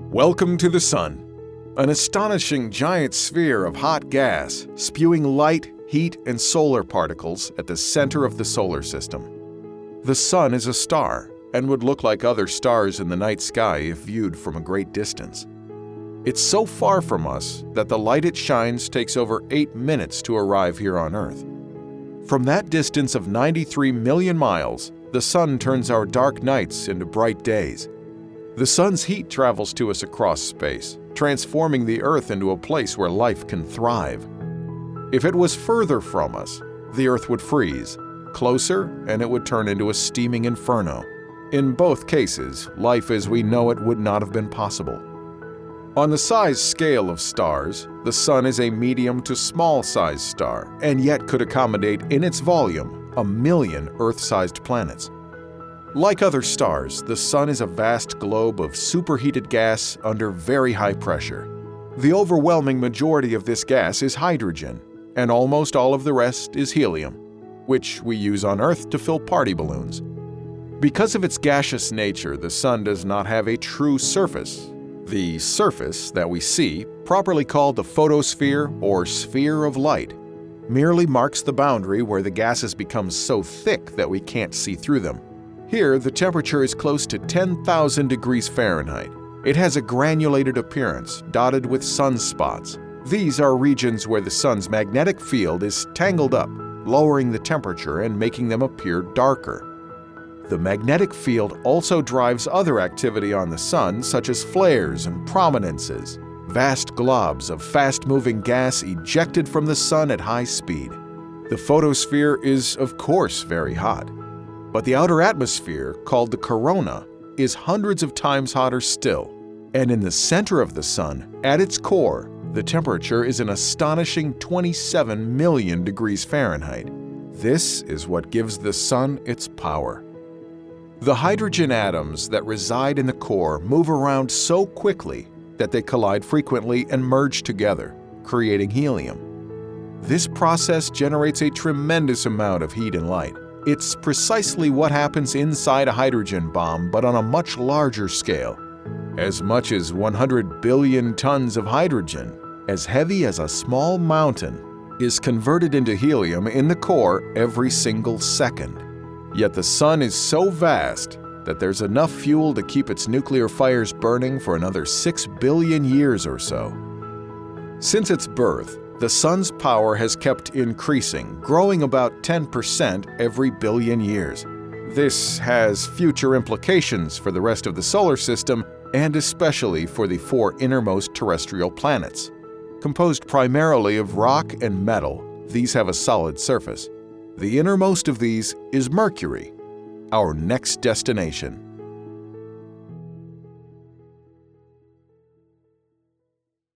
Welcome to the Sun, an astonishing giant sphere of hot gas spewing light, heat, and solar particles at the center of the solar system. The Sun is a star and would look like other stars in the night sky if viewed from a great distance. It's so far from us that the light it shines takes over 8 minutes to arrive here on Earth. From that distance of 93 million miles, the Sun turns our dark nights into bright days. The Sun's heat travels to us across space, transforming the Earth into a place where life can thrive. If it was further from us, the Earth would freeze. Closer, and it would turn into a steaming inferno. In both cases, life as we know it would not have been possible. On the size scale of stars, the Sun is a medium to small-sized star, and yet could accommodate in its volume 1 million Earth-sized planets. Like other stars, the Sun is a vast globe of superheated gas under very high pressure. The overwhelming majority of this gas is hydrogen, and almost all of the rest is helium, which we use on Earth to fill party balloons. Because of its gaseous nature, the Sun does not have a true surface. The surface that we see, properly called the photosphere or sphere of light, merely marks the boundary where the gases become so thick that we can't see through them. Here, the temperature is close to 10,000 degrees Fahrenheit. It has a granulated appearance, dotted with sunspots. These are regions where the Sun's magnetic field is tangled up, lowering the temperature and making them appear darker. The magnetic field also drives other activity on the Sun, such as flares and prominences, vast globs of fast-moving gas ejected from the Sun at high speed. The photosphere is, of course, very hot. But the outer atmosphere, called the corona, is hundreds of times hotter still. And in the center of the Sun, at its core, the temperature is an astonishing 27 million degrees Fahrenheit. This is what gives the Sun its power. The hydrogen atoms that reside in the core move around so quickly that they collide frequently and merge together, creating helium. This process generates a tremendous amount of heat and light. It's precisely what happens inside a hydrogen bomb, but on a much larger scale. As much as 100 billion tons of hydrogen, as heavy as a small mountain, is converted into helium in the core every single second. Yet the Sun is so vast that there's enough fuel to keep its nuclear fires burning for another 6 billion years or so. Since its birth, the Sun's power has kept increasing, growing about 10% every billion years. This has future implications for the rest of the solar system, and especially for the 4 innermost terrestrial planets. Composed primarily of rock and metal, these have a solid surface. The innermost of these is Mercury, our next destination.